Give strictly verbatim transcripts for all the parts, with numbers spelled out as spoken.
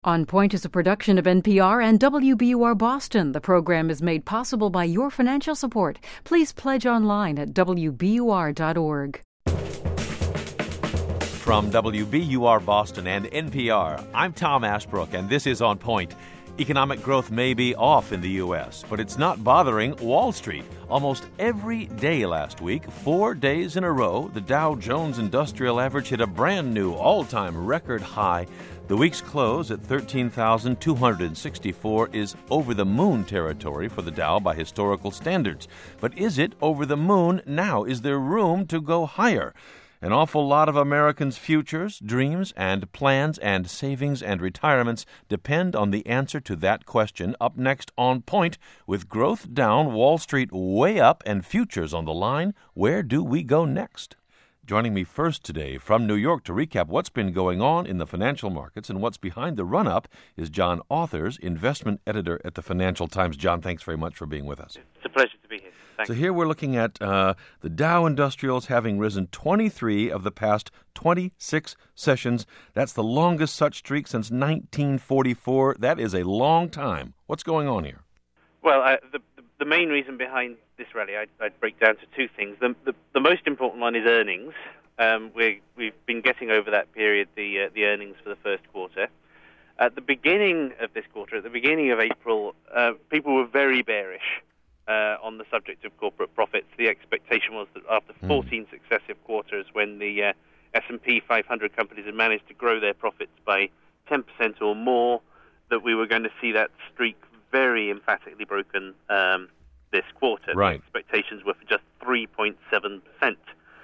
On Point is a production of N P R and W B U R Boston. The program is made possible by your financial support. Please pledge online at W B U R dot org. From W B U R Boston and N P R, I'm Tom Ashbrook, and this is On Point. Economic growth may be off in the U S, but it's not bothering Wall Street. Almost every day last week, four days in a row, the Dow Jones Industrial Average hit a brand new all-time record high. The week's close at thirteen thousand two hundred sixty-four is over-the-moon territory for the Dow by historical standards. But is it over the moon now? Is there room to go higher? An awful lot of Americans' futures, dreams, and plans and savings and retirements depend on the answer to that question. Up next on Point, with growth down, Wall Street way up, and futures on the line, where do we go next? Joining me first today from New York to recap what's been going on in the financial markets and what's behind the run-up is John Authers, investment editor at the Financial Times. John, thanks very much for being with us. It's a pleasure to be here. Thanks. So here we're looking at uh, the Dow Industrials having risen twenty-three of the past twenty-six sessions. That's the longest such streak since nineteen forty-four. That is a long time. What's going on here? Well, uh, the, the the main reason behind this rally, I'd, I'd break down to two things. The, the, the most important one is earnings. Um, we, we've been getting over that period, the uh, the earnings for the first quarter. At the beginning of this quarter, at the beginning of April, uh, people were very bearish uh, on the subject of corporate profits. The expectation was that after fourteen mm. successive quarters, when the uh, S and P five hundred companies had managed to grow their profits by ten percent or more, that we were going to see that streak very emphatically broken um, this quarter. Right. The expectations were for just three point seven percent.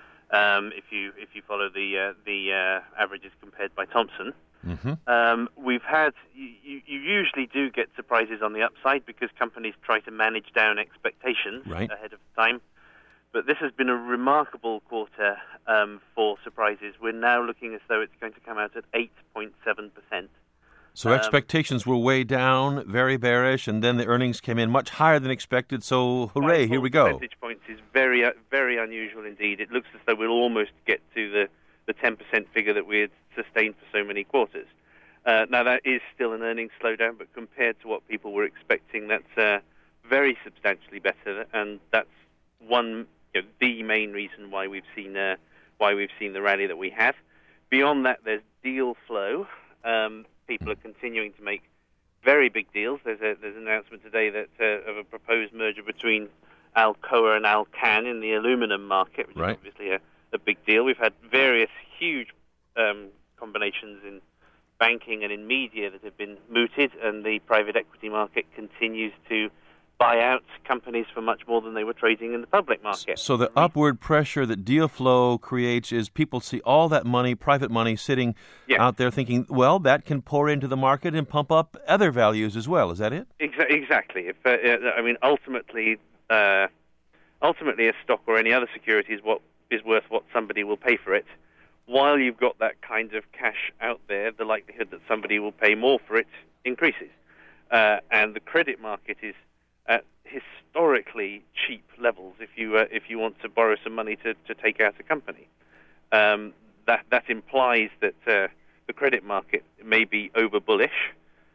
Um, if you if you follow the uh, the uh, averages compared by Thomson. Mm-hmm. Um, we've had you, you usually do get surprises on the upside because companies try to manage down expectations right. ahead of time. But this has been a remarkable quarter um, for surprises. We're now looking as though it's going to come out at eight point seven percent. So expectations um, were way down, very bearish, and then the earnings came in much higher than expected. So, hooray, here we go. Percentage points is very, uh, very unusual indeed. It looks as though we'll almost get to the, the ten percent figure that we had sustained for so many quarters. Uh, now, that is still an earnings slowdown, but compared to what people were expecting, that's uh, very substantially better, and that's one, you know, the main reason why we've seen uh, why we've seen the rally that we have. Beyond that, there's deal flow. Um, People are continuing to make very big deals. There's a there's an announcement today that uh, of a proposed merger between Alcoa and Alcan in the aluminum market, which right. is obviously a, a big deal. We've had various huge um, combinations in banking and in media that have been mooted, and the private equity market continues to buy out companies for much more than they were trading in the public market. So the upward pressure that deal flow creates is people see all that money, private money, sitting yeah. out there thinking, well, that can pour into the market and pump up other values as well. Is that it? Exa- exactly. If, uh, I mean, ultimately, uh, ultimately, a stock or any other security is what is worth what somebody will pay for it. While you've got that kind of cash out there, the likelihood that somebody will pay more for it increases. Uh, and the credit market is at historically cheap levels if you uh, if you want to borrow some money to, to take out a company. Um, that that implies that uh, the credit market may be over bullish,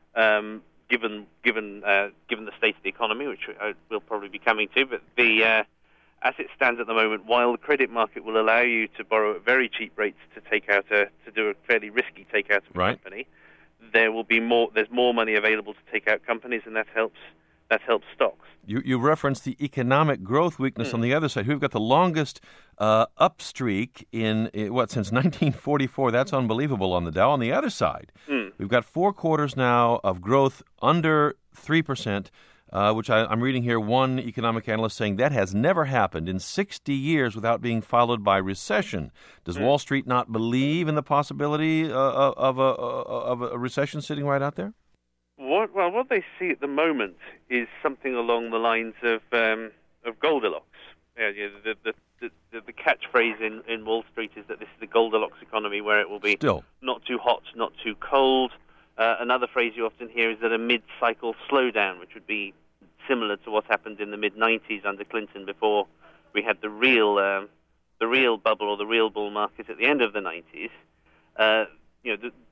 um, given given uh, given the state of the economy, which uh, we'll probably be coming to. But the uh, as it stands at the moment, while the credit market will allow you to borrow at very cheap rates to take out a to do a fairly risky takeout of a right. company, there will be more. There's more money available to take out companies, and that helps. That helps stocks. You, you referenced the economic growth weakness mm. on the other side. We've got the longest uh, up streak in, in, what, since nineteen forty-four. That's unbelievable on the Dow. On the other side, mm. we've got four quarters now of growth under three percent, uh, which I, I'm reading here one economic analyst saying that has never happened in sixty years without being followed by recession. Does mm. Wall Street not believe in the possibility uh, of, a, of a recession sitting right out there? What, well, what they see at the moment is something along the lines of um, of Goldilocks. Yeah, yeah, the, the, the, the catchphrase in, in Wall Street is that this is the Goldilocks economy, where it will be Still. not too hot, not too cold. Uh, another phrase you often hear is that a mid-cycle slowdown, which would be similar to what happened in the mid nineties under Clinton before we had the real um, the real bubble or the real bull market at the end of the nineties. Uh, you know, the,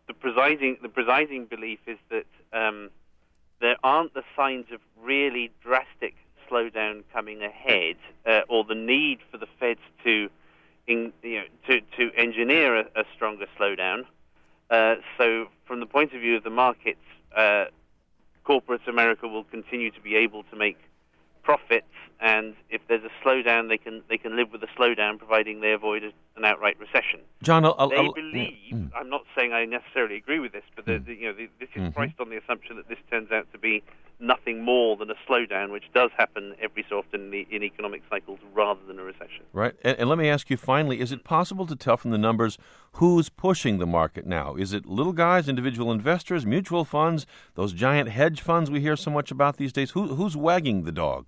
the presiding the presiding belief is that um, there aren't the signs of really drastic slowdown coming ahead, uh, or the need for the Feds to, in, you know, to to engineer a, a stronger slowdown. Uh, so, from the point of view of the markets, uh, corporate America will continue to be able to make profits, and if there's a slowdown, they can they can live with the slowdown, providing they avoid an outright recession. John, I'll, I'll, they I'll, believe. yeah. mm. I'm not saying I necessarily agree with this, but the, the, you know, the, this is Mm-hmm. priced on the assumption that this turns out to be nothing more than a slowdown, which does happen every so often in, the, in economic cycles, rather than a recession. Right. And, and let me ask you finally, is it possible to tell from the numbers who's pushing the market now? Is it little guys, individual investors, mutual funds, those giant hedge funds we hear so much about these days? Who, who's wagging the dog?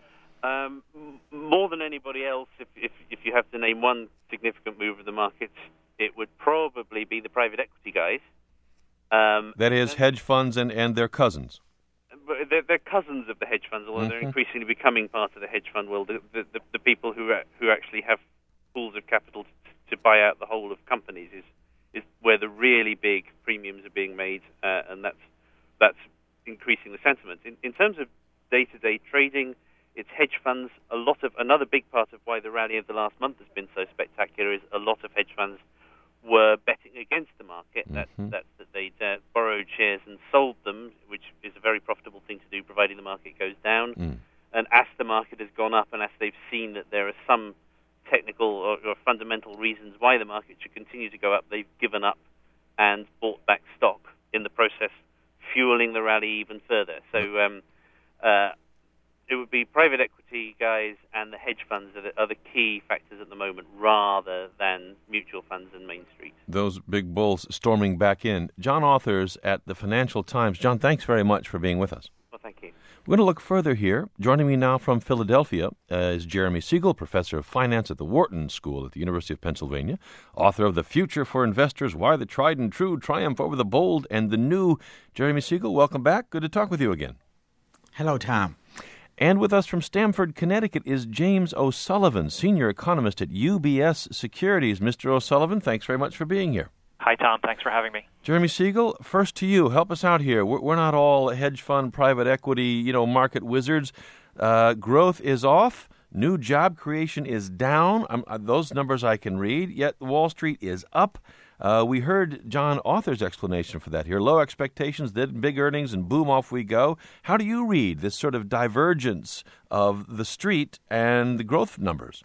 Um, m- more than anybody else, if, if if you have to name one significant move of the market, it would probably be the private equity guys. Um, That is, hedge funds and, and their cousins. But they're, they're cousins of the hedge funds, although Mm-hmm. they're increasingly becoming part of the hedge fund world. The, the, the, the people who are, who actually have pools of capital to, to buy out the whole of companies is is where the really big premiums are being made, uh, and that's that's increasing the sentiment. In, in terms of day-to-day trading, it's hedge funds. A lot of another big part of why the rally of the last month has been so spectacular is a lot of hedge funds were betting against the market. Mm-hmm. That's, that's that they'd uh, borrowed shares and sold them, which is a very profitable thing to do, providing the market goes down. Mm. And as the market has gone up, and as they've seen that there are some technical or, or fundamental reasons why the market should continue to go up, they've given up and bought back stock, in the process fueling the rally even further. So um, uh, it would be private equity guys and the hedge funds that are the key factors at the moment, rather than mutual funds and Main Street. Those big bulls storming back in. John Authers at the Financial Times. John, thanks very much for being with us. Well, thank you. We're going to look further here. Joining me now from Philadelphia uh, is Jeremy Siegel, professor of finance at the Wharton School at the University of Pennsylvania, author of The Future for Investors, Why the Tried and True Triumph Over the Bold and the New. Jeremy Siegel, welcome back. Good to talk with you again. Hello, Tom. And with us from Stamford, Connecticut, is James O'Sullivan, senior economist at U B S Securities. Mister O'Sullivan, thanks very much for being here. Hi, Tom. Thanks for having me. Jeremy Siegel, first to you. Help us out here. We're, we're not all hedge fund, private equity, you know, market wizards. Uh, growth is off. New job creation is down. Um, uh, those numbers I can read. Yet Wall Street is up. Uh, we heard John Author's explanation for that here. Low expectations, then big earnings, and boom, off we go. How do you read this sort of divergence of the street and the growth numbers?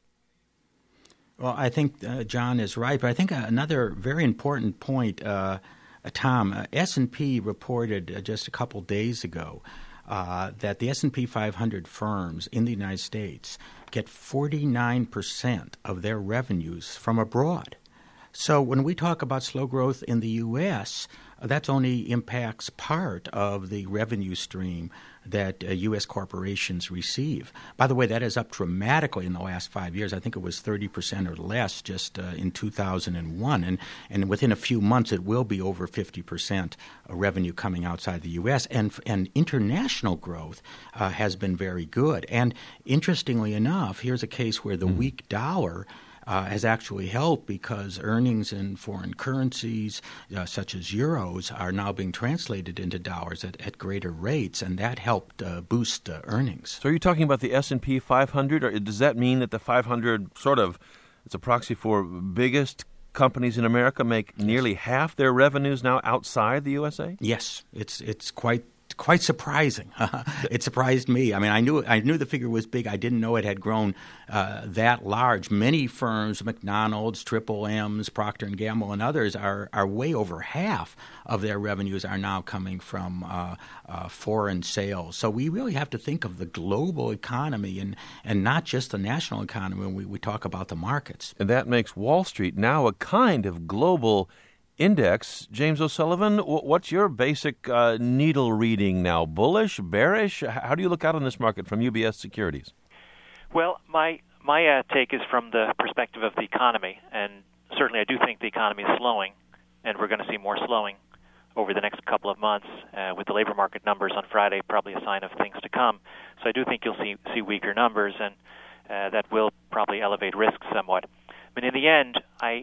Well, I think uh, John is right, but I think another very important point, uh, uh, Tom, uh, S and P reported uh, just a couple days ago uh, that the S and P five hundred firms in the United States get forty-nine percent of their revenues from abroad. So when we talk about slow growth in the U S, uh, that only impacts part of the revenue stream that uh, U S corporations receive. By the way, that is up dramatically in the last five years. I think it was thirty percent or less just uh, in two thousand one. And, and within a few months, it will be over fifty percent revenue coming outside the U S. And, and international growth uh, has been very good. And interestingly enough, here's a case where the mm. weak dollar Uh, has actually helped because earnings in foreign currencies, uh, such as euros, are now being translated into dollars at, at greater rates, and that helped uh, boost uh, earnings. So are you talking about the S and P five hundred, or does that mean that the five hundred sort of, it's a proxy for biggest companies in America make nearly half their revenues now outside the U S A? Yes, it's it's quite Quite surprising. It surprised me. I mean, I knew I knew the figure was big. I didn't know it had grown uh, that large. Many firms, McDonald's, Triple M's, Procter and Gamble, and others, are are way over half of their revenues are now coming from uh, uh, foreign sales. So we really have to think of the global economy and, and not just the national economy when we, we talk about the markets. And that makes Wall Street now a kind of global index. James O'Sullivan, what's your basic uh, needle reading now? Bullish, bearish? How do you look out on this market from U B S Securities? Well, my my uh, take is from the perspective of the economy, and certainly I do think the economy is slowing, and we're going to see more slowing over the next couple of months uh, with the labor market numbers on Friday, probably a sign of things to come. So I do think you'll see see weaker numbers, and uh, that will probably elevate risk somewhat. But in the end, I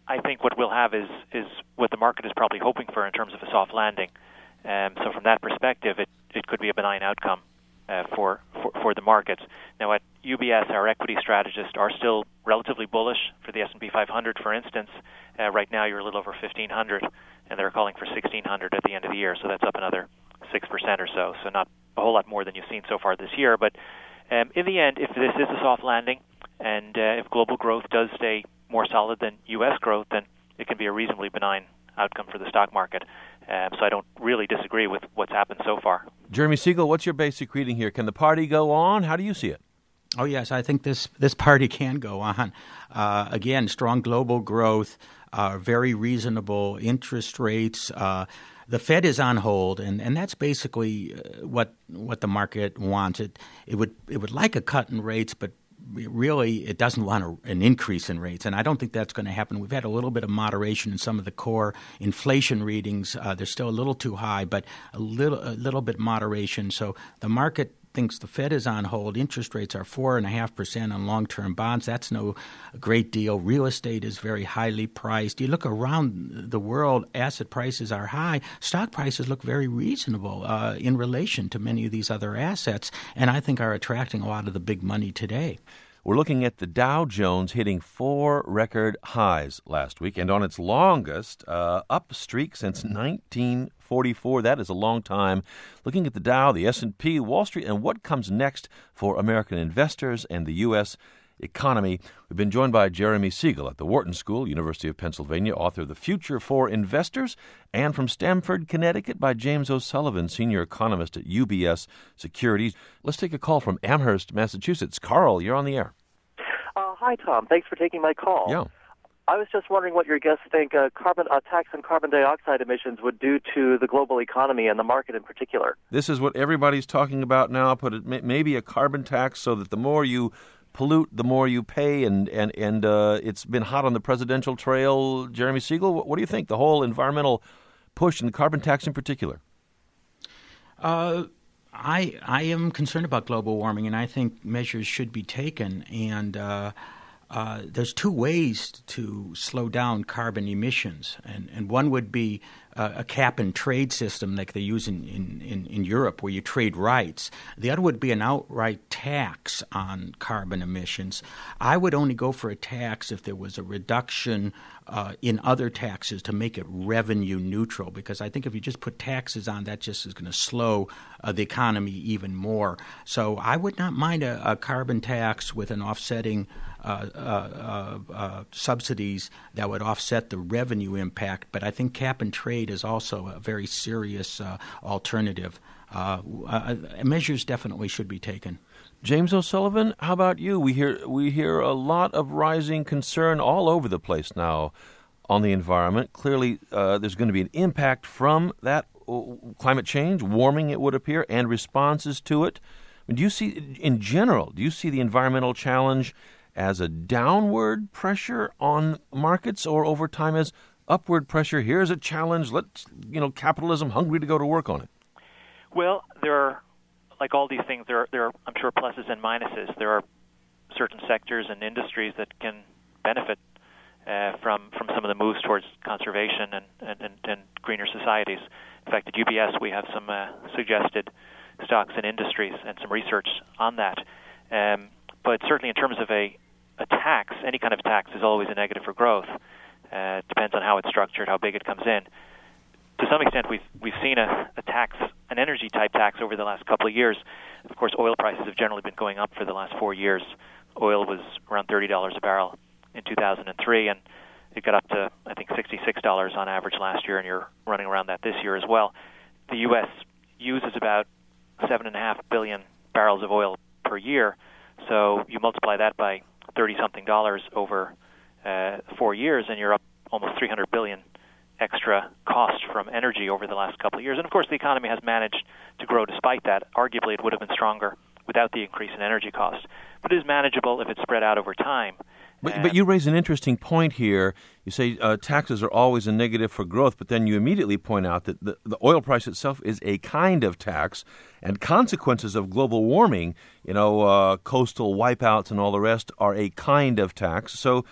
I think what we'll have is is what the market is probably hoping for in terms of a soft landing. Um, so from that perspective, it, it could be a benign outcome uh, for, for for the markets. Now at U B S, our equity strategists are still relatively bullish for the S and P five hundred, for instance. Uh, right now you're a little over fifteen hundred, and they're calling for sixteen hundred at the end of the year, so that's up another six percent or so, so not a whole lot more than you've seen so far this year. But um, in the end, if this is a soft landing, and uh, if global growth does stay more solid than U S growth, then it can be a reasonably benign outcome for the stock market. Um, so I don't really disagree with what's happened so far. Jeremy Siegel, what's your basic reading here? Can the party go on? How do you see it? Oh, yes, I think this, this party can go on. Uh, again, strong global growth, uh, very reasonable interest rates. Uh, the Fed is on hold, and, and that's basically uh, what what the market wants. It, it would it would like a cut in rates, but really it doesn't want a, an increase in rates, and I don't think that's going to happen. We've had a little bit of moderation in some of the core inflation readings. Uh, they're still a little too high, but a little a little bit moderation. So the market thinks the Fed is on hold. Interest rates are four point five percent on long-term bonds. That's no great deal. Real estate is very highly priced. You look around the world, asset prices are high. Stock prices look very reasonable uh, in relation to many of these other assets, and I think are attracting a lot of the big money today. We're looking at the Dow Jones hitting four record highs last week, and on its longest uh, up streak since nineteen forty-four. That is a long time. Looking at the Dow, the S and P, Wall Street, and what comes next for American investors and the U S economy. We've been joined by Jeremy Siegel at the Wharton School, University of Pennsylvania, author of The Future for Investors, and from Stamford, Connecticut, by James O'Sullivan, senior economist at U B S Securities. Let's take a call from Amherst, Massachusetts. Carl, you're on the air. Uh, hi, Tom. Thanks for taking my call. Yeah. I was just wondering what your guests think uh, carbon uh, tax on carbon dioxide emissions would do to the global economy and the market in particular. This is what everybody's talking about now. Put it may, maybe a carbon tax so that the more you pollute, the more you pay, and and and uh, it's been hot on the presidential trail. Jeremy Siegel, what, what do you think? The whole environmental push and the carbon tax in particular. Uh, I I am concerned about global warming, and I think measures should be taken. And uh, uh, there's two ways to slow down carbon emissions, and and one would be uh, a cap and trade system like they use in, in, in, in Europe, where you trade rights. The other would be an outright tax on carbon emissions. I would only go for a tax if there was a reduction uh, in other taxes to make it revenue neutral, because I think if you just put taxes on, that just is going to slow uh, the economy even more. So I would not mind a, a carbon tax with an offsetting Uh, uh, uh, subsidies that would offset the revenue impact, but I think cap and trade is also a very serious uh, alternative. Uh, uh, measures definitely should be taken. James O'Sullivan, how about you? We hear we hear a lot of rising concern all over the place now on the environment. Clearly, uh, there's going to be an impact from that climate change, warming, it would appear, and responses to it. Do you see, in general, do you see the environmental challenge as a downward pressure on markets, or over time as upward pressure? Here's a challenge. Let's, you know, capitalism hungry to go to work on it. Well, there are, like all these things, there are, there are, I'm sure, pluses and minuses. There are certain sectors and industries that can benefit uh, from from some of the moves towards conservation and, and, and, and greener societies. In fact, at U B S, we have some uh, suggested stocks and industries and some research on that. Um, but certainly in terms of a A tax, any kind of tax, is always a negative for growth. Uh, it depends on how it's structured, how big it comes in. To some extent, we've we've seen a, a tax, an energy type tax, over the last couple of years. Of course, oil prices have generally been going up for the last four years. Oil was around thirty dollars a barrel in two thousand three, and it got up to, I think, sixty-six dollars on average last year, and you're running around that this year as well. The U S uses about seven and a half billion barrels of oil per year, so you multiply that by thirty-something dollars over uh, four years, and you're up almost three hundred billion extra cost from energy over the last couple of years. And of course, the economy has managed to grow despite that. Arguably, it would have been stronger without the increase in energy costs. But it is manageable if it's spread out over time. But, but you raise an interesting point here. You say uh, taxes are always a negative for growth, but then you immediately point out that the, the oil price itself is a kind of tax, and consequences of global warming, you know, uh, coastal wipeouts and all the rest, are a kind of tax. So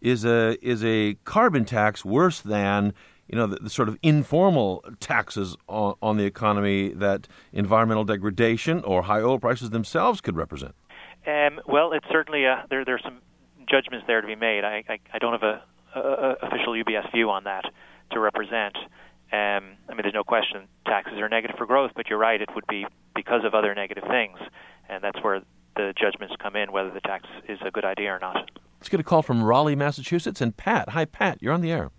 is a is a carbon tax worse than, you know, the, the sort of informal taxes on, on the economy that environmental degradation or high oil prices themselves could represent? Um, well, it's certainly a, there. There's some judgments there to be made. I, I, I don't have a, a, a official U B S view on that to represent. Um, I mean, there's no question taxes are negative for growth, but you're right, it would be because of other negative things, and that's where the judgments come in, whether the tax is a good idea or not. Let's get a call from Raleigh, Massachusetts, and Pat. Hi, Pat. You're on the air.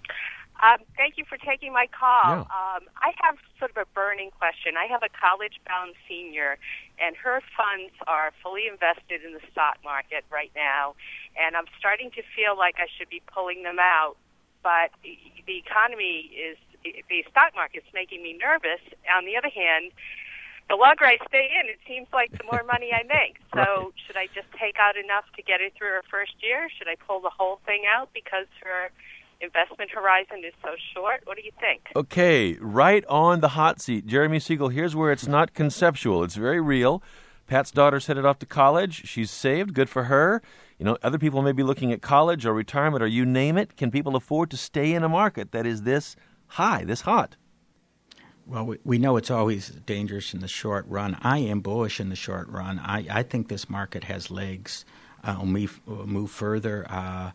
Um, thank you for taking my call. Yeah. Um, I have sort of a burning question. I have a college-bound senior, and her funds are fully invested in the stock market right now, and I'm starting to feel like I should be pulling them out, but the economy is, the stock market's making me nervous. On the other hand, the longer I stay in, it seems like the more money I make. So Right. Should I just take out enough to get it through her first year? Should I pull the whole thing out because her investment horizon is so short? What do you think? Okay, right on the hot seat. Jeremy Siegel, here's where it's not conceptual. It's very real. Pat's daughter's headed off to college. She's saved. Good for her. You know, other people may be looking at college or retirement or you name it. Can people afford to stay in a market that is this high, this hot? Well, we, we know it's always dangerous in the short run. I am bullish in the short run. I, I think this market has legs. Uh, will move, will move further. Uh,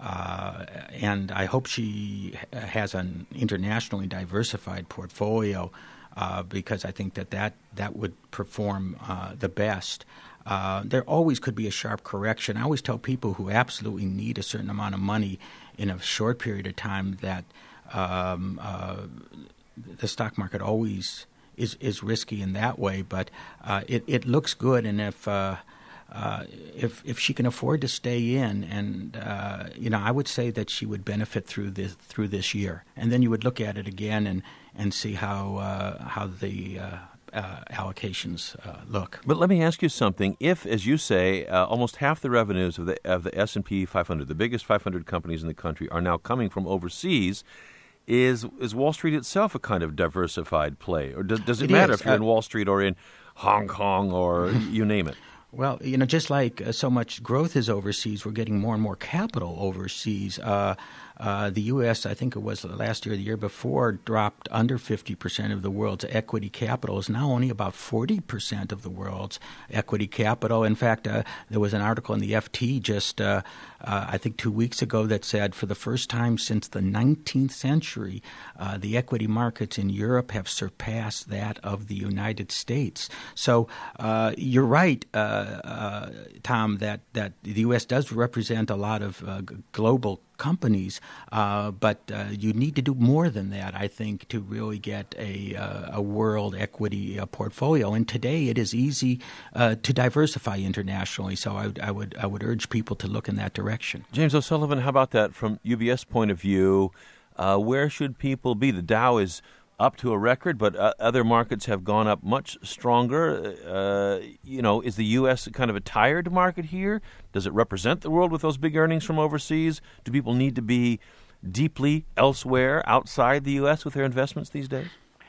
uh, and I hope she has an internationally diversified portfolio uh, because I think that that, that would perform uh, the best. Uh, there always could be a sharp correction. I always tell people who absolutely need a certain amount of money in a short period of time that um, uh, the stock market always is, is risky in that way, but uh, it, it looks good. And if uh, uh, if if she can afford to stay in, and uh, you know, I would say that she would benefit through this through this year. And then you would look at it again and, and see how uh, how the uh, uh, allocations uh, look. But let me ask you something. If, as you say, uh, almost half the revenues of the of the S and P five hundred, the biggest five hundred companies in the country, are now coming from overseas, Is is Wall Street itself a kind of diversified play? Or does, does it, It matter is. if you're Uh, in Wall Street or in Hong Kong or you name it? Well, you know, just like uh, so much growth is overseas, we're getting more and more capital overseas. Uh, uh, the U S, I think it was last year or the year before, dropped under fifty percent of the world's equity capital. Is now only about forty percent of the world's equity capital. In fact, uh, there was an article in the F T just, uh, uh, I think, two weeks ago that said for the first time since the nineteenth century, uh, the equity markets in Europe have surpassed that of the United States. So uh, you're right, uh, uh, Tom, that, that the U S does represent a lot of uh, g- global companies, uh, but uh, you need to do more than that, I think, to really get a, uh, a world equity uh, portfolio. And today it is easy uh, to diversify internationally, so I, I would I would urge people to look in that direction. James O'Sullivan, how about that from U B S point of view? Uh, where should people be? The Dow is up to a record, but uh, other markets have gone up much stronger. Uh, you know, is the U S kind of a tired market here? Does it represent the world with those big earnings from overseas? Do people need to be deeply elsewhere outside the U S with their investments these days?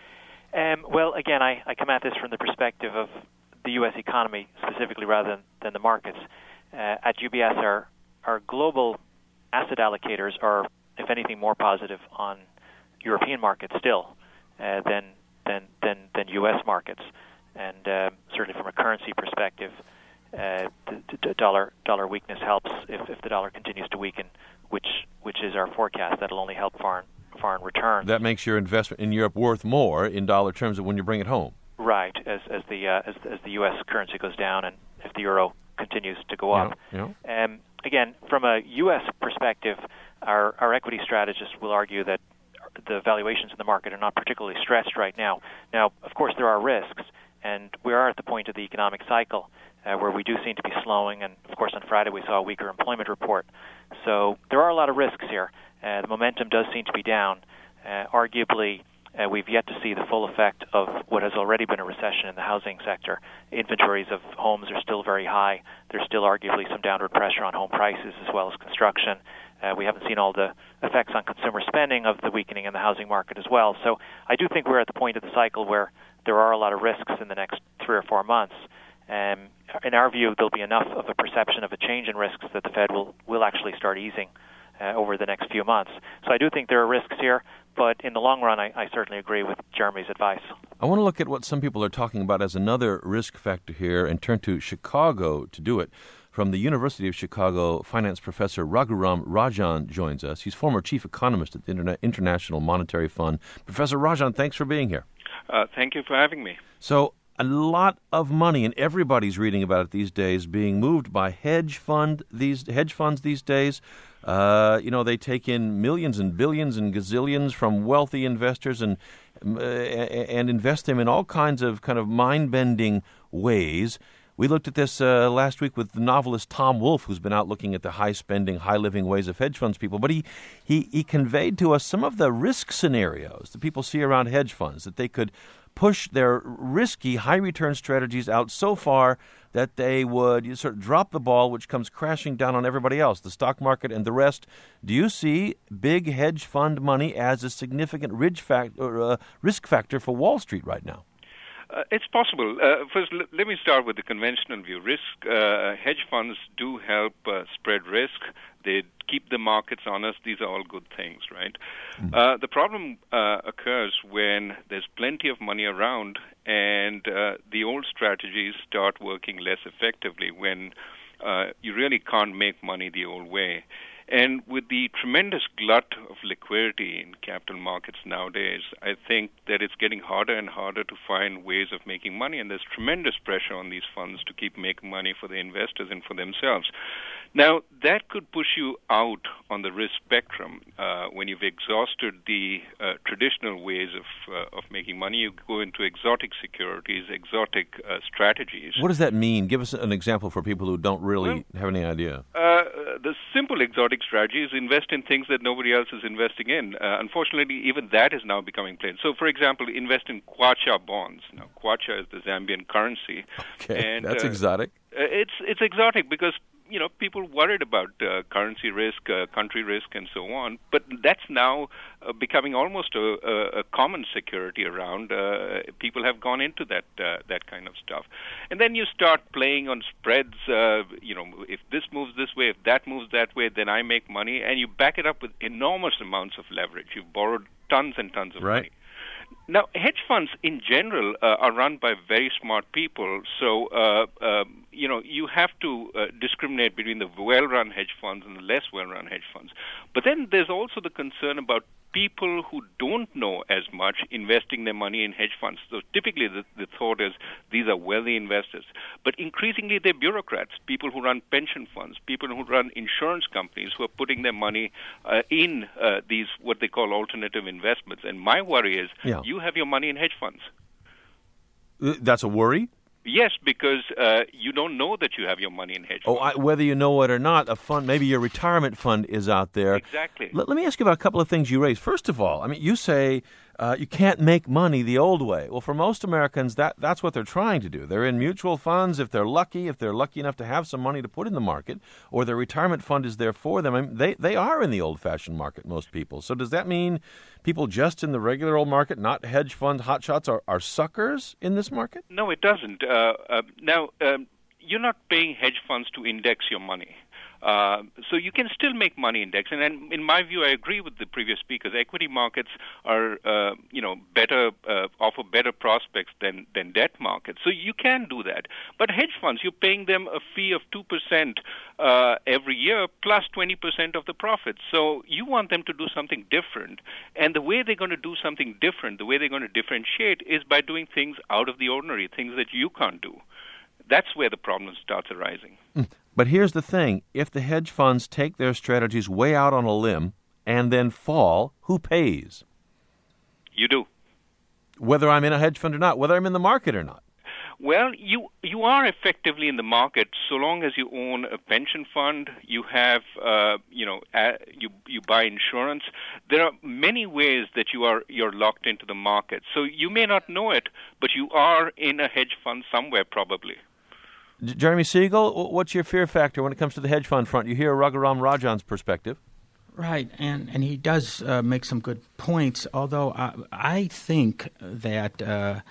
Um, well, again, I, I come at this from the perspective of the U S economy specifically rather than, than the markets. Uh, at U B S, our, our global asset allocators are, if anything, more positive on European markets still uh, than, than, than, than U S markets. And uh, certainly from a currency perspective, uh, the, the dollar dollar weakness helps if, if the dollar continues to weaken, which which is our forecast. That'll only help foreign foreign returns. That makes your investment in Europe worth more in dollar terms than when you bring it home. Right, as as the uh, as, as the U S currency goes down and if the euro continues to go up. Yeah, yeah. Um, again, from a U S perspective, our our equity strategists will argue that the valuations in the market are not particularly stretched right now. Now, of course, there are risks, and we are at the point of the economic cycle uh, where we do seem to be slowing. And of course, on Friday we saw a weaker employment report. So there are a lot of risks here. Uh, the momentum does seem to be down. Uh, arguably, uh, we've yet to see the full effect of what has already been a recession in the housing sector. Inventories of homes are still very high. There's still arguably some downward pressure on home prices as well as construction. Uh, we haven't seen all the effects on consumer spending of the weakening in the housing market as well. So I do think we're at the point of the cycle where there are a lot of risks in the next three or four months. Um, in our view, there'll be enough of a perception of a change in risks that the Fed will, will actually start easing uh, over the next few months. So I do think there are risks here, but in the long run, I, I certainly agree with Jeremy's advice. I want to look at what some people are talking about as another risk factor here and turn to Chicago to do it. From the University of Chicago, finance professor Raghuram Rajan joins us. He's former chief economist at the Interna- International Monetary Fund. Professor Rajan, thanks for being here. Uh, thank you for having me. So a lot of money, and everybody's reading about it these days, being moved by hedge fund these hedge funds these days. Uh, you know, they take in millions and billions and gazillions from wealthy investors and uh, and invest them in all kinds of kind of mind-bending ways. We looked at this uh, last week with the novelist Tom Wolfe, who's been out looking at the high-spending, high-living ways of hedge funds people. But he, he, he conveyed to us some of the risk scenarios that people see around hedge funds, that they could push their risky, high-return strategies out so far that they would you sort of drop the ball, which comes crashing down on everybody else, the stock market and the rest. Do you see big hedge fund money as a significant risk factor, uh, risk factor for Wall Street right now? Uh, it's possible. Uh, first, l- let me start with the conventional view. Risk uh, hedge funds do help uh, spread risk. They keep the markets honest. These are all good things, right? Mm-hmm. Uh, the problem uh, occurs when there's plenty of money around and uh, the old strategies start working less effectively, when uh, you really can't make money the old way. And with the tremendous glut of liquidity in capital markets nowadays, I think that it's getting harder and harder to find ways of making money, and there's tremendous pressure on these funds to keep making money for the investors and for themselves. Now, that could push you out on the risk spectrum. Uh, when you've exhausted the uh, traditional ways of uh, of making money, you go into exotic securities, exotic uh, strategies. What does that mean? Give us an example for people who don't really well, have any idea. Uh, the simple exotic strategy is invest in things that nobody else is investing in. Uh, unfortunately, even that is now becoming plain. So, for example, invest in Kwacha bonds. Now, Kwacha is the Zambian currency. Okay, and, that's uh, exotic. It's it's exotic because, you know, people worried about uh, currency risk, uh, country risk, and so on. But that's now uh, becoming almost a, a, a common security around. Uh, people have gone into that uh, that kind of stuff. And then you start playing on spreads. Uh, you know, if this moves this way, if that moves that way, then I make money. And you back it up with enormous amounts of leverage. You've borrowed tons and tons of right. money. Now, hedge funds in general uh, are run by very smart people, so uh, uh, you know you have to uh, discriminate between the well-run hedge funds and the less well-run hedge funds. But then there's also the concern about people who don't know as much investing their money in hedge funds. So typically the, the thought is these are wealthy investors. But increasingly they're bureaucrats, people who run pension funds, people who run insurance companies who are putting their money uh, in uh, these what they call alternative investments. And my worry is yeah. you have your money in hedge funds. That's a worry? Yes, because uh, you don't know that you have your money in hedge funds. Oh, I, whether you know it or not, a fund, maybe your retirement fund is out there. Exactly. Let, let me ask you about a couple of things you raised. First of all, I mean, you say uh, you can't make money the old way. Well, for most Americans, that that's what they're trying to do. They're in mutual funds if they're lucky, if they're lucky enough to have some money to put in the market, or their retirement fund is there for them. I mean, they, they are in the old-fashioned market, most people. So does that mean people just in the regular old market, not hedge fund hotshots, are, are suckers in this market? No, it doesn't. Uh, uh, now, um, you're not paying hedge funds to index your money. Uh, so you can still make money indexing, and in my view, I agree with the previous speakers. Equity markets are, uh, you know, better uh, offer better prospects than than debt markets. So you can do that. But hedge funds, you're paying them a fee of two percent uh, every year plus twenty percent of the profits. So you want them to do something different, and the way they're going to do something different, the way they're going to differentiate, is by doing things out of the ordinary, things that you can't do. That's where the problem starts arising. But here's the thing. If the hedge funds take their strategies way out on a limb and then fall, who pays? You do. Whether I'm in a hedge fund or not, whether I'm in the market or not. Well, you you are effectively in the market so long as you own a pension fund, you have, uh, you know, uh, you you buy insurance. There are many ways that you are you're locked into the market. So you may not know it, but you are in a hedge fund somewhere probably. Jeremy Siegel, what's your fear factor when it comes to the hedge fund front? You hear Raghuram Rajan's perspective. Right, and, and he does uh, make some good points, although I, I think that uh,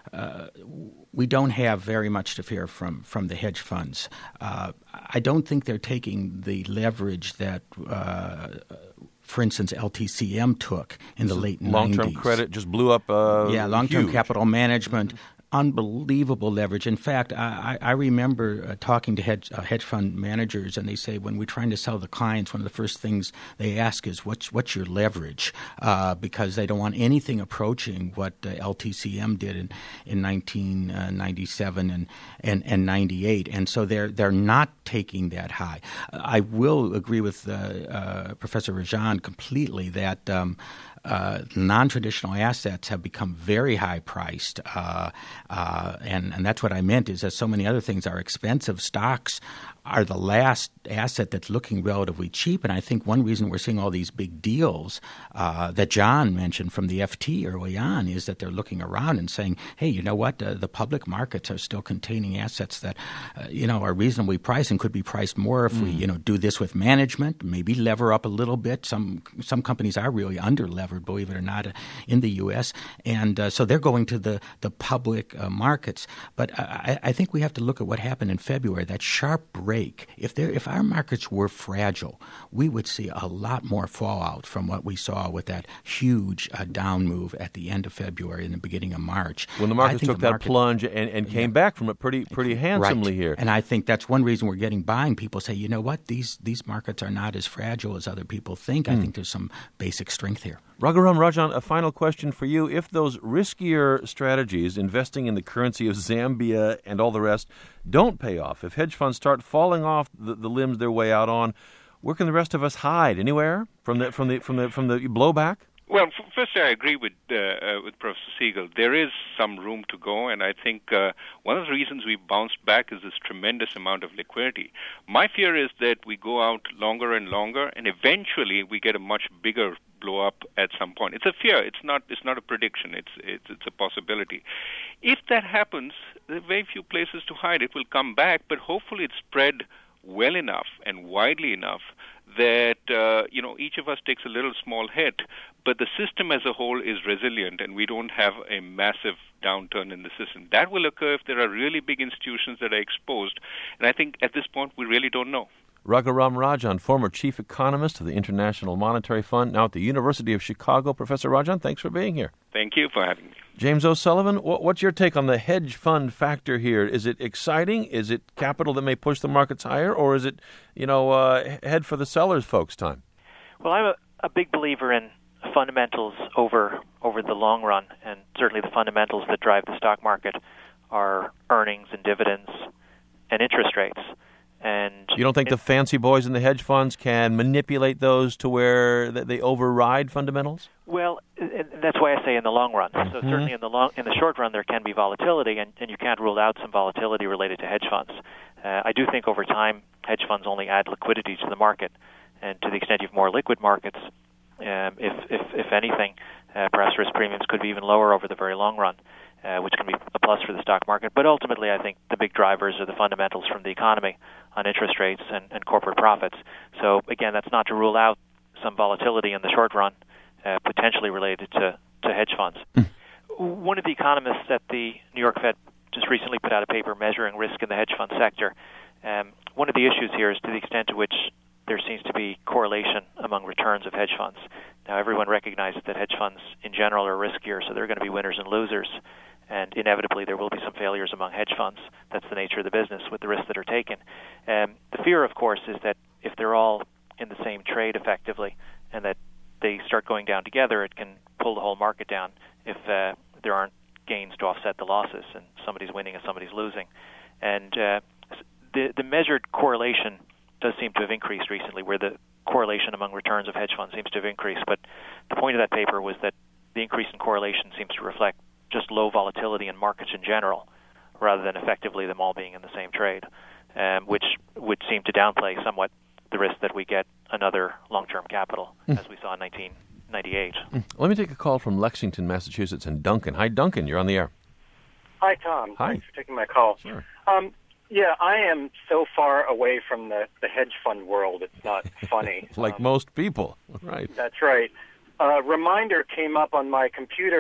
uh, we don't have very much to fear from, from the hedge funds. Uh, I don't think they're taking the leverage that, uh, for instance, L T C M took in the late nineties. Long-term credit just blew up. Uh, yeah, long-term huge. capital management. Unbelievable leverage. In fact, I, I remember uh, talking to hedge, uh, hedge fund managers, and they say when we're trying to sell the clients, one of the first things they ask is, what's what's your leverage? Uh, because they don't want anything approaching what uh, L T C M did in, in nineteen ninety-seven and, and, and ninety-eight. And so they're, they're not taking that high. I will agree with uh, uh, Professor Rajan completely that um, Uh, non-traditional assets have become very high priced, uh, uh, and, and that's what I meant is that so many other things are expensive. Stocks are the last asset that's looking relatively cheap, and I think one reason we're seeing all these big deals uh, that John mentioned from the F T early on is that they're looking around and saying, hey, you know what, uh, the public markets are still containing assets that, uh, you know, are reasonably priced and could be priced more if mm. we, you know, do this with management, maybe lever up a little bit. Some some companies are really under-levered, believe it or not, in the U S, and uh, so they're going to the, the public uh, markets. But I, I think we have to look at what happened in February, that sharp break. If there, if our markets were fragile, we would see a lot more fallout from what we saw with that huge uh, down move at the end of February and the beginning of March. When the markets took the that market, plunge and, and came yeah. back from it pretty pretty handsomely right. here. And I think that's one reason we're getting buying. People say, you know what, these these markets are not as fragile as other people think. Mm. I think there's some basic strength here. Raghuram Rajan, a final question for you. If those riskier strategies, investing in the currency of Zambia and all the rest, don't pay off, if hedge funds start falling off the, the limbs they're way out on, where can the rest of us hide? Anywhere from the from the from the from the blowback? Well, f- first I agree with uh, uh, with Professor Siegel. There is some room to go, and I think uh, one of the reasons we bounced back is this tremendous amount of liquidity. My fear is that we go out longer and longer, and eventually we get a much bigger blow up at some point. It's a fear. It's not. It's not a prediction. It's it's it's a possibility. If that happens, there are very few places to hide. It will come back, but hopefully it's spread well enough and widely enough that uh, you know each of us takes a little small hit, but the system as a whole is resilient, and we don't have a massive downturn in the system. That will occur if there are really big institutions that are exposed, and I think at this point we really don't know. Raghuram Rajan, former chief economist of the International Monetary Fund, now at the University of Chicago. Professor Rajan, thanks for being here. Thank you for having me. James O'Sullivan, what's your take on the hedge fund factor here? Is it exciting? Is it capital that may push the markets higher? Or is it, you know, uh, head for the sellers folks time? Well, I'm a, a big believer in fundamentals over over the long run, and certainly the fundamentals that drive the stock market are earnings and dividends and interest rates. And you don't think it, the fancy boys in the hedge funds can manipulate those to where they override fundamentals? Well, that's why I say in the long run. Mm-hmm. So certainly in the long, in the short run, there can be volatility, and, and you can't rule out some volatility related to hedge funds. Uh, I do think over time, hedge funds only add liquidity to the market, and to the extent you have more liquid markets, um, if, if if anything, uh, perhaps risk premiums could be even lower over the very long run. Uh, which can be a plus for the stock market. But ultimately, I think the big drivers are the fundamentals from the economy on interest rates and, and corporate profits. So, again, that's not to rule out some volatility in the short run, uh, potentially related to, to hedge funds. Mm. One of the economists at the New York Fed just recently put out a paper measuring risk in the hedge fund sector. Um, one of the issues here is to the extent to which there seems to be correlation among returns of hedge funds. Now, everyone recognizes that hedge funds in general are riskier, so there are going to be winners and losers. And inevitably, there will be some failures among hedge funds. That's the nature of the business with the risks that are taken. Um, the fear, of course, is that if they're all in the same trade effectively and that they start going down together, it can pull the whole market down if uh, there aren't gains to offset the losses and somebody's winning and somebody's losing. And uh, the, the measured correlation does seem to have increased recently, where the correlation among returns of hedge funds seems to have increased. But the point of that paper was that the increase in correlation seems to reflect just low volatility in markets in general, rather than effectively them all being in the same trade, um, which would seem to downplay somewhat the risk that we get another long-term capital, mm. as we saw in nineteen ninety-eight. Mm. Let me take a call from Lexington, Massachusetts, and Duncan. Hi, Duncan. You're on the air. Hi, Tom. Hi. Thanks for taking my call. Sure. Um, yeah, I am so far away from the, the hedge fund world, it's not funny. like um, most people. Right. That's right. A reminder came up on my computer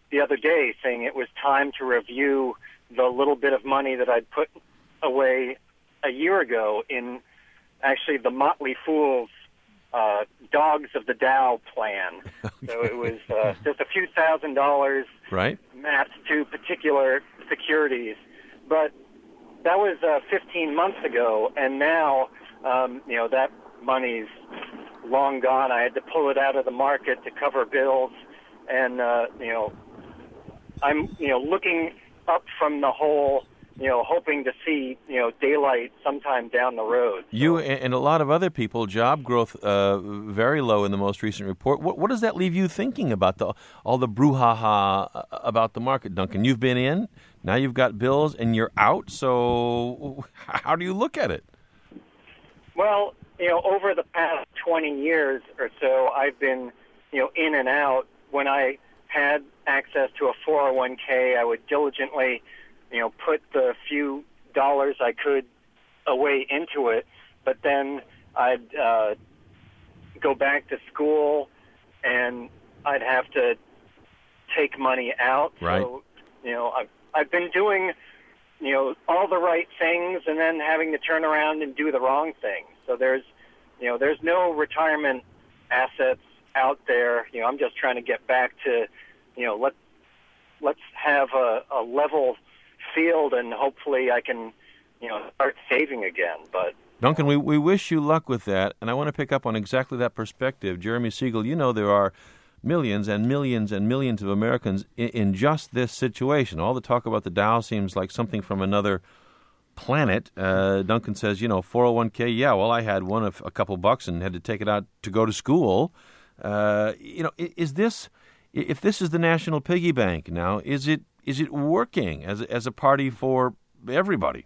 the other day saying it was time to review the little bit of money that I'd put away a year ago in actually the Motley Fool's uh, Dogs of the Dow plan. So it was uh, just a few thousand dollars right. mapped to particular securities. But that was uh, fifteen months ago, and now, um, you know, that money's long gone. I had to pull it out of the market to cover bills, and, uh, you know, I'm, you know, looking up from the hole, you know, hoping to see, you know, daylight sometime down the road. So, you and a lot of other people, job growth uh, very low in the most recent report. What, what does that leave you thinking about the all the brouhaha about the market, Duncan? You've been in, now you've got bills, and you're out. So how do you look at it? Well, you know, over the past twenty years or so, I've been, you know, in and out. When I had access to a four oh one k, I would diligently, you know, put the few dollars I could away into it, but then I'd uh, go back to school and I'd have to take money out. Right. So, you know, I've, I've been doing, you know, all the right things and then having to turn around and do the wrong things. So there's, you know, there's no retirement assets out there. You know, I'm just trying to get back to, you know, let, let's have a, a level field, and hopefully I can, you know, start saving again. But Duncan, we, we wish you luck with that, and I want to pick up on exactly that perspective. Jeremy Siegel, you know there are millions and millions and millions of Americans in, in just this situation. All the talk about the Dow seems like something from another planet. Uh, Duncan says, you know, four oh one k, yeah, well, I had one of a couple bucks and had to take it out to go to school. Uh, you know, is this, if this is the national piggy bank now, is it is it working as as a party for everybody?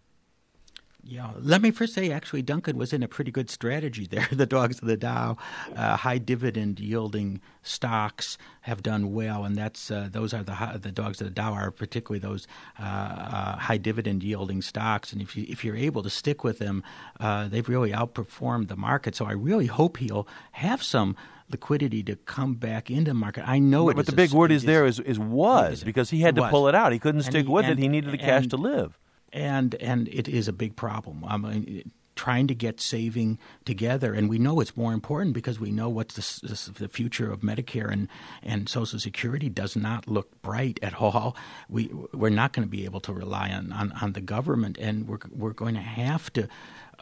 Yeah, let me first say, actually, Duncan was in a pretty good strategy there. The Dogs of the Dow, uh, high dividend yielding stocks have done well, and that's uh, those are the high, the Dogs of the Dow are particularly those uh, uh, high dividend yielding stocks. And if you if you're able to stick with them, uh, they've really outperformed the market. So I really hope he'll have some liquidity to come back into the market. I know it. But the big word is there is is was because he had to pull it out. He couldn't stick with it. He needed the cash to live. And and it is a big problem. I mean, trying to get saving together, and we know it's more important because we know what the, the future of Medicare and, and Social Security does not look bright at all. We we're not going to be able to rely on, on, on the government, and we're we're going to have to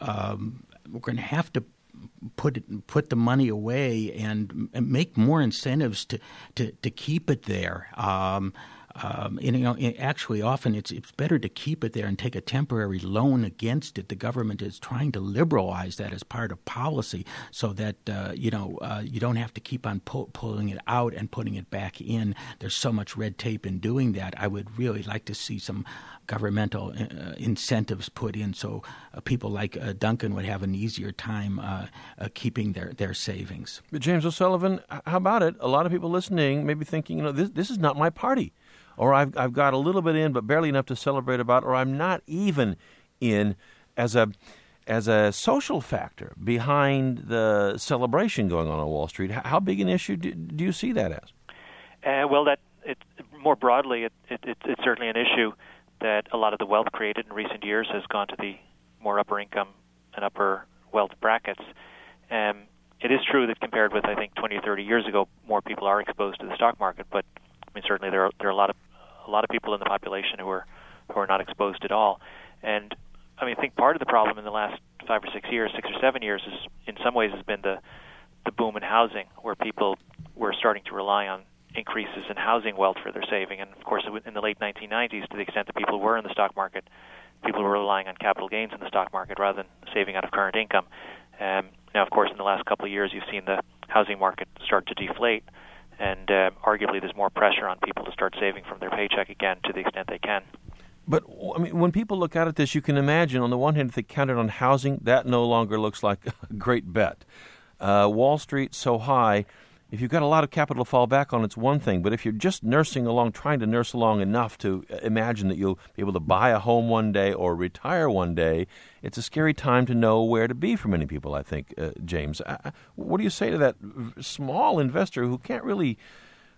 um, we're going to have to. Put it, put the money away and, and make more incentives to, to, to keep it there. Um, um, and, you know, actually, often it's it's better to keep it there and take a temporary loan against it. The government is trying to liberalize that as part of policy, so that uh, you know uh, you don't have to keep on pull, pulling it out and putting it back in. There's so much red tape in doing that. I would really like to see some governmental uh, incentives put in, so uh, people like uh, Duncan would have an easier time uh, uh, keeping their, their savings. But James O'Sullivan, how about it? A lot of people listening may be thinking, you know, this this is not my party, or I've I've got a little bit in, but barely enough to celebrate about, or I'm not even in as a as a social factor behind the celebration going on on Wall Street. How big an issue do, do you see that as? Uh, well, that it, more broadly, it, it, it, it's certainly an issue that a lot of the wealth created in recent years has gone to the more upper income and upper wealth brackets. Um, it is true that compared with, I think, twenty or thirty years ago, more people are exposed to the stock market. But I mean, certainly there are there are a lot of a lot of people in the population who are who are not exposed at all. And I mean, I think part of the problem in the last five or six years, six or seven years, is in some ways has been the the boom in housing, where people were starting to rely on increases in housing wealth for their saving. And, of course, in the late nineteen nineties, to the extent that people were in the stock market, people were relying on capital gains in the stock market rather than saving out of current income. Um, now, of course, in the last couple of years, you've seen the housing market start to deflate, and uh, arguably there's more pressure on people to start saving from their paycheck again to the extent they can. But, I mean, when people look out at this, you can imagine, on the one hand, if they counted on housing, that no longer looks like a great bet. Uh, Wall Street so high, if you've got a lot of capital to fall back on, it's one thing. But if you're just nursing along, trying to nurse along enough to imagine that you'll be able to buy a home one day or retire one day, it's a scary time to know where to be for many people, I think, uh, James. Uh, what do you say to that small investor who can't really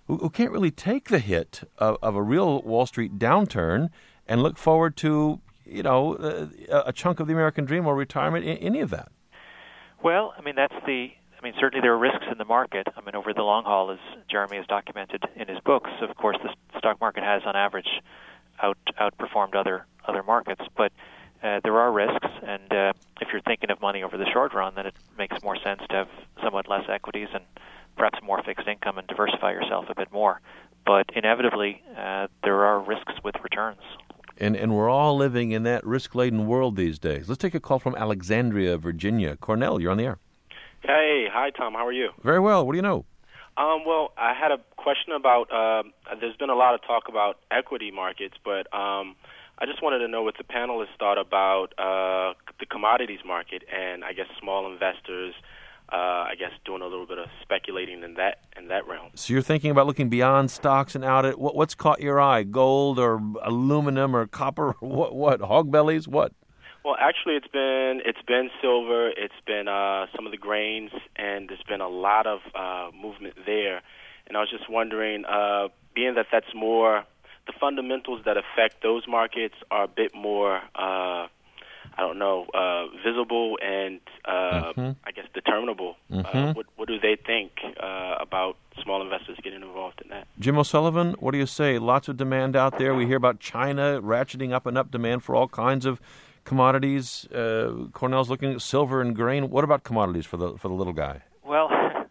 who, who can't really take the hit of, of a real Wall Street downturn and look forward to, you know, a, a chunk of the American dream or retirement, any of that? Well, I mean, that's the, I mean, certainly there are risks in the market. I mean, over the long haul, as Jeremy has documented in his books, of course, the stock market has, on average, out outperformed other other markets. But uh, there are risks, and uh, if you're thinking of money over the short run, then it makes more sense to have somewhat less equities and perhaps more fixed income and diversify yourself a bit more. But inevitably, uh, there are risks with returns. And and we're all living in that risk-laden world these days. Let's take a call from Alexandria, Virginia. Cornell, you're on the air. Hey, hi, Tom. How are you? Very well. What do you know? Um, well, I had a question about, uh, there's been a lot of talk about equity markets, but um, I just wanted to know what the panelists thought about uh, the commodities market and, I guess, small investors, uh, I guess, doing a little bit of speculating in that in that realm. So you're thinking about looking beyond stocks and out at what, what's caught your eye? Gold or aluminum or copper? What? What? Hog bellies? What? Well, actually, it's been it's been silver, it's been uh, some of the grains, and there's been a lot of uh, movement there. And I was just wondering, uh, being that that's more, the fundamentals that affect those markets are a bit more, uh, I don't know, uh, visible and uh, mm-hmm. I guess determinable. Mm-hmm. Uh, what, what do they think uh, about small investors getting involved in that? Jim O'Sullivan, what do you say? Lots of demand out there. We hear about China ratcheting up and up demand for all kinds of commodities. Uh, Cornell's looking at silver and grain. What about commodities for the for the little guy? Well,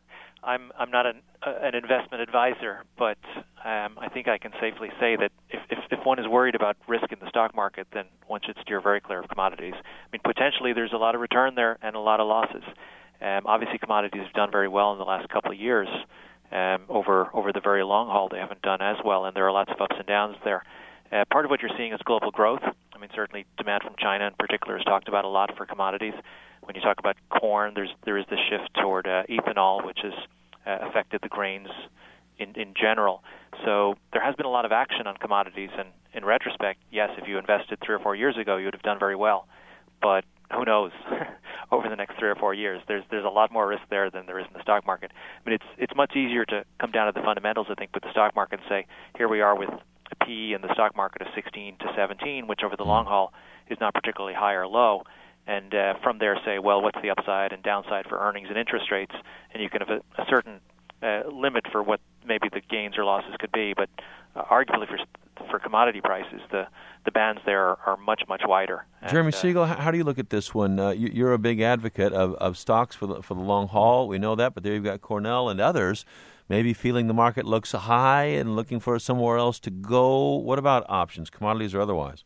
I'm I'm not an uh, an investment advisor, but um, I think I can safely say that if, if if one is worried about risk in the stock market, then one should steer very clear of commodities. I mean, potentially there's a lot of return there and a lot of losses. Um, obviously, commodities have done very well in the last couple of years. Um, over over the very long haul, they haven't done as well, and there are lots of ups and downs there. Uh, part of what you're seeing is global growth. I mean, certainly demand from China in particular is talked about a lot for commodities. When you talk about corn, there's there is this shift toward uh, ethanol, which has uh, affected the grains in, in general. So there has been a lot of action on commodities, and in retrospect, yes, if you invested three or four years ago, you would have done very well. But who knows over the next three or four years? There's there's a lot more risk there than there is in the stock market. I mean, it's it's much easier to come down to the fundamentals, I think, with the stock market and say, here we are with a P E in the stock market of sixteen to seventeen, which over the long haul is not particularly high or low. And uh, from there say, well, what's the upside and downside for earnings and interest rates? And you can have a, a certain uh, limit for what maybe the gains or losses could be. But uh, arguably for for commodity prices, the, the bands there are, are much, much wider. Jeremy and, uh, Siegel, how do you look at this one? Uh, you, you're a big advocate of, of stocks for the, for the long haul. We know that, but there you've got Cornell and others maybe feeling the market looks high and looking for somewhere else to go. What about options, commodities or otherwise?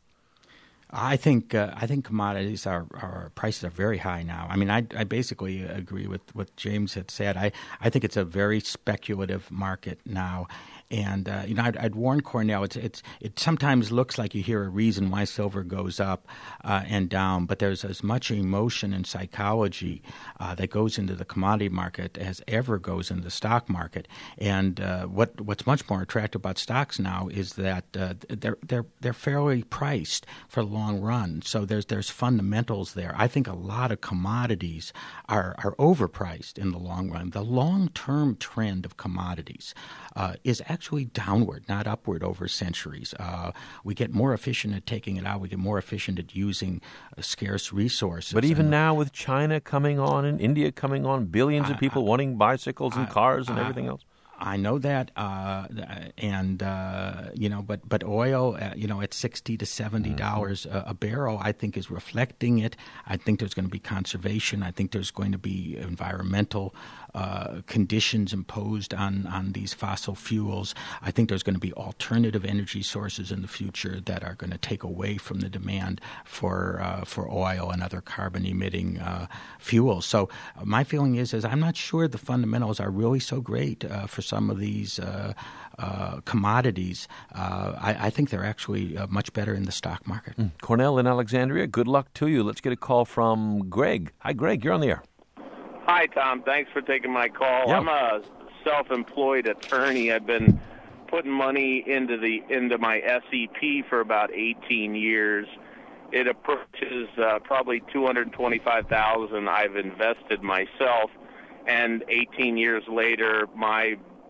I think uh, I think commodities are, are prices are very high now. I mean, I, I basically agree with what James had said. I, I think it's a very speculative market now. And, uh, you know, I'd, I'd warn Cornell, it's, it's, it sometimes looks like you hear a reason why silver goes up uh, and down, but there's as much emotion and psychology uh, that goes into the commodity market as ever goes into the stock market. And uh, what what's much more attractive about stocks now is that uh, they're they're they're fairly priced for the long run. So there's there's fundamentals there. I think a lot of commodities are, are overpriced in the long run. The long-term trend of commodities uh, is actually downward, not upward over centuries. Uh, we get more efficient at taking it out. We get more efficient at using uh, scarce resources. But even and, now with China coming on and India coming on, billions of people I, wanting bicycles and I, cars and I, everything else. I know that, uh, and uh, you know, but but oil, uh, you know, at sixty to seventy dollars mm-hmm. a, a barrel, I think is reflecting it. I think there's going to be conservation. I think there's going to be environmental uh, conditions imposed on on these fossil fuels. I think there's going to be alternative energy sources in the future that are going to take away from the demand for uh, for oil and other carbon emitting uh, fuels. So uh, my feeling is, is I'm not sure the fundamentals are really so great uh, for some of these uh, uh, commodities. Uh, I, I think they're actually uh, much better in the stock market. Mm. Cornell in Alexandria, good luck to you. Let's get a call from Greg. Hi, Greg. You're on the air. Hi, Tom. Thanks for taking my call. Yeah. I'm a self-employed attorney. I've been putting money into the into my S E P for about eighteen years. It approaches uh, probably two hundred twenty-five thousand dollars I've invested myself, and eighteen years later, my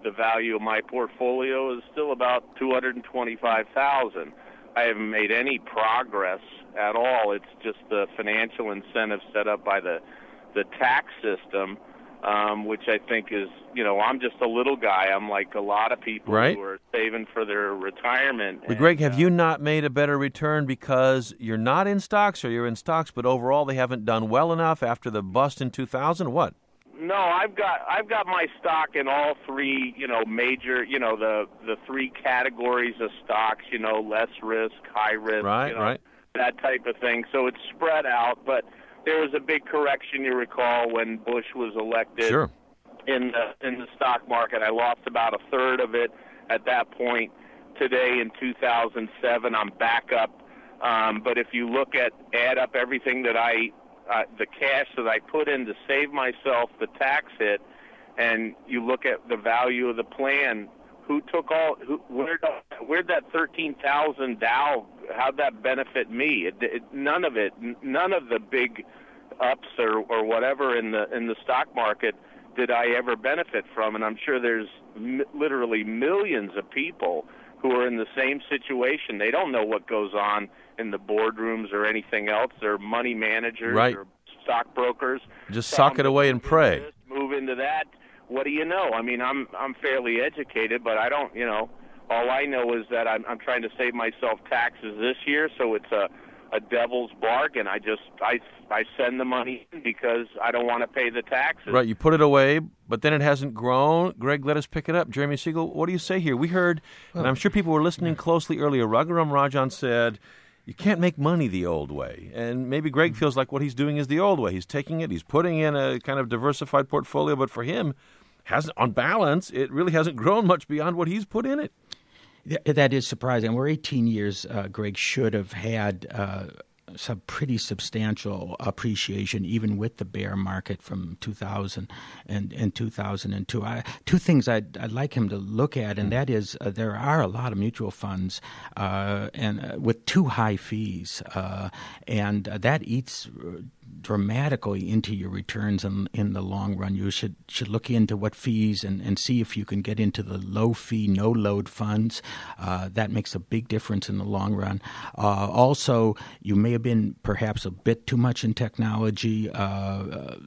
the value of my portfolio is still about two hundred twenty-five thousand dollars. I haven't made any progress at all. It's just the financial incentive set up by the the tax system, um, which I think is, you know, I'm just a little guy. I'm like a lot of people right. who are saving for their retirement. But and, Greg, have uh, you not made a better return because you're not in stocks, or you're in stocks, but overall they haven't done well enough after the bust in two thousand? What? No, I've got I've got my stock in all three, you know, major, you know, the the three categories of stocks, you know, less risk, high risk, right, you know, right. that type of thing. So it's spread out, but there was a big correction, you recall, when Bush was elected. Sure. In the in the stock market, I lost about a third of it at that point. Today, in two thousand seven, I'm back up. Um, but if you look at add up everything that I Uh, the cash that I put in to save myself the tax hit, and you look at the value of the plan, who took all, who, where where'd that thirteen thousand Dow, how'd that benefit me? It, it, none of it, none of the big ups or, or whatever in the in the stock market did I ever benefit from, and I'm sure there's m- literally millions of people who are in the same situation. They don't know what goes on in the boardrooms or anything else. They're money managers right. or stockbrokers. Just sock it away and pray. This, move into that. What do you know? I mean, I'm I'm fairly educated, but I don't, you know, all I know is that I'm, I'm trying to save myself taxes this year, so it's a, a devil's bargain. I just, I, I send the money in because I don't want to pay the taxes. Right, you put it away, but then it hasn't grown. Greg, let us pick it up. Jeremy Siegel, what do you say here? We heard, well, and I'm sure people were listening closely earlier, Raghuram Rajan said, you can't make money the old way. And maybe Greg feels like what he's doing is the old way. He's taking it, he's putting in a kind of diversified portfolio, but for him, hasn't on balance, it really hasn't grown much beyond what he's put in it. That is surprising. We're eighteen years, uh, Greg should have had uh, some pretty substantial appreciation, even with the bear market from two thousand and, and two thousand two. I, two things I'd, I'd like him to look at, and that is uh, there are a lot of mutual funds uh, and uh, with too high fees, uh, and uh, that eats dramatically into your returns in, in the long run. You should should look into what fees and, and see if you can get into the low fee, no load funds. Uh, that makes a big difference in the long run. Uh, also, you may have been perhaps a bit too much in technology uh,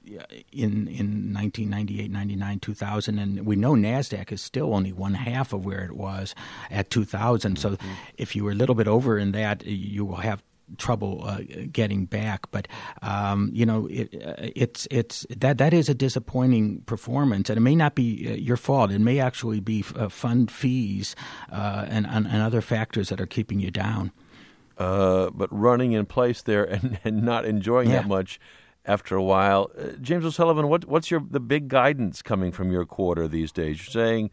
in in nineteen ninety-eight, ninety-nine, two thousand, and we know NASDAQ is still only one half of where it was at two thousand. So mm-hmm. if you were a little bit over in that, you will have trouble uh, getting back, but um, you know it, uh, it's it's that that is a disappointing performance, and it may not be uh, your fault. It may actually be uh, fund fees uh, and, and and other factors that are keeping you down. Uh, but running in place there and, and not enjoying yeah. that much after a while. Uh, James O'Sullivan, what what's your the big guidance coming from your quarter these days? You're saying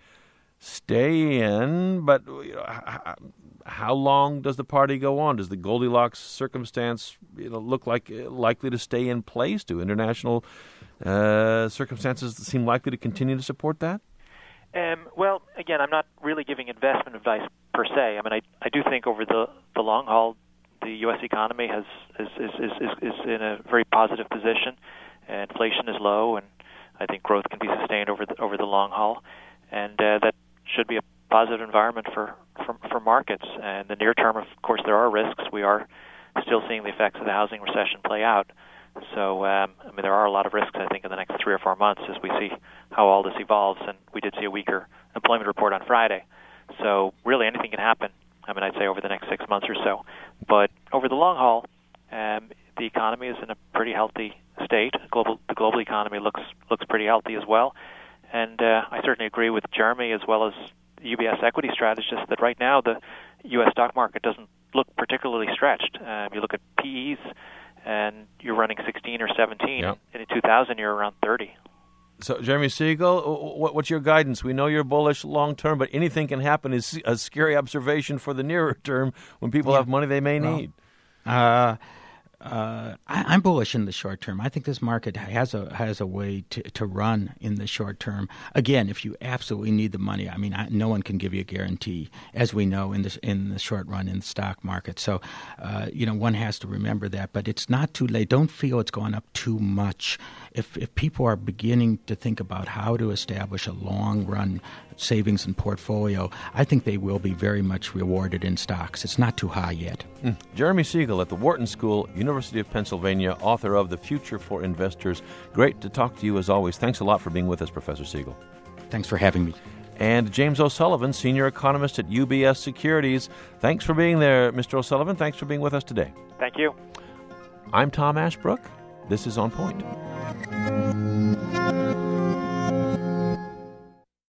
stay in, but you know, how, how long does the party go on? Does the Goldilocks circumstance you know, look like uh, likely to stay in place? Do international uh, circumstances seem likely to continue to support that? Um, well, again, I'm not really giving investment advice per se. I mean, I, I do think over the, the long haul, the U S economy has is, is, is, is, is in a very positive position. Uh, inflation is low, and I think growth can be sustained over the, over the long haul, and uh, that should be a positive environment for, for, for markets. And the near term, of course, there are risks. We are still seeing the effects of the housing recession play out. So, um, I mean, there are a lot of risks, I think, in the next three or four months as we see how all this evolves. And we did see a weaker employment report on Friday. So, really, anything can happen, I mean, I'd say over the next six months or so. But over the long haul, um, the economy is in a pretty healthy state. Global, the global economy looks looks pretty healthy as well. And uh, I certainly agree with Jeremy as well as U B S equity strategists that right now the U S stock market doesn't look particularly stretched. Um, you look at P Es, and you're running sixteen or seventeen. Yep. And in two thousand, you're around thirty. So, Jeremy Siegel, what's your guidance? We know you're bullish long term, but anything can happen is a scary observation for the nearer term when people yeah. have money they may well, need. Uh, Uh, I, I'm bullish in the short term. I think this market has a has a way to, to run in the short term. Again, if you absolutely need the money, I mean, I, no one can give you a guarantee, as we know in the in the short run in the stock market. So, uh, you know, one has to remember that. But it's not too late. Don't feel it's gone up too much. If if people are beginning to think about how to establish a long run savings and portfolio, I think they will be very much rewarded in stocks. It's not too high yet. Mm. Jeremy Siegel at the Wharton School, University of Pennsylvania, author of The Future for Investors. Great to talk to you as always. Thanks a lot for being with us, Professor Siegel. Thanks for having me. And James O'Sullivan, Senior Economist at U B S Securities. Thanks for being there, Mister O'Sullivan. Thanks for being with us today. Thank you. I'm Tom Ashbrook. This is On Point.